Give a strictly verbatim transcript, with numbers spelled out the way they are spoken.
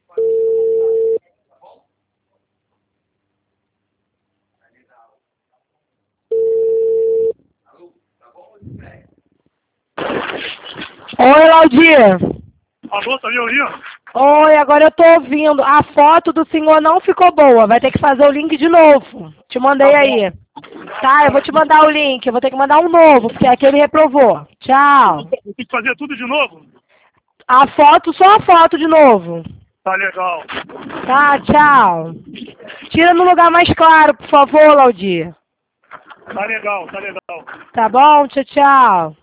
Oi, Laudir. Alô, tá me ouvindo? Oi, agora eu tô ouvindo. A foto do senhor não ficou boa. Vai ter que fazer o link de novo. Te mandei Tá aí. Tá, eu vou te mandar o link. Eu vou ter que mandar um novo, porque aquele reprovou. Tchau. Eu tenho que fazer tudo de novo? A foto, só a foto de novo. Tá legal. Tá, tchau. Tira no lugar mais claro, por favor, Laudir. Tá legal, tá legal. Tá bom? Tchau, tchau.